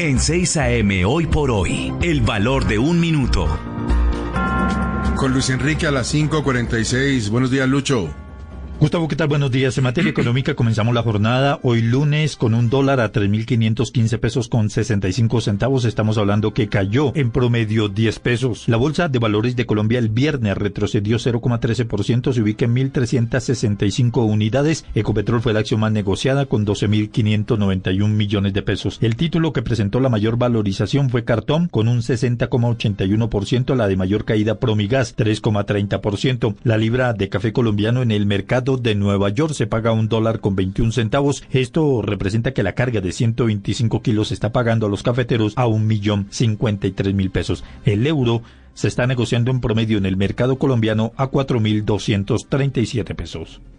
En 6 AM Hoy por Hoy, el valor de un minuto. Con Luis Enrique a las 5:46. Buenos días, Lucho. Gustavo, ¿qué tal? Buenos días. En materia económica comenzamos la jornada hoy lunes con un dólar a 3.515 pesos con 65 centavos. Estamos hablando que cayó en promedio 10 pesos. La Bolsa de Valores de Colombia el viernes retrocedió 0,13%, se ubica en 1.365 unidades. Ecopetrol fue la acción más negociada con 12.591 millones de pesos. El título que presentó la mayor valorización fue Cartón con un 60,81%, la de mayor caída Promigas 3,30%. La libra de café colombiano en el mercado de Nueva York se paga $1.21. Esto representa que la carga de 125 kilos se está pagando a los cafeteros a 1.053.000 pesos. El euro se está negociando en promedio en el mercado colombiano a 4.237 pesos.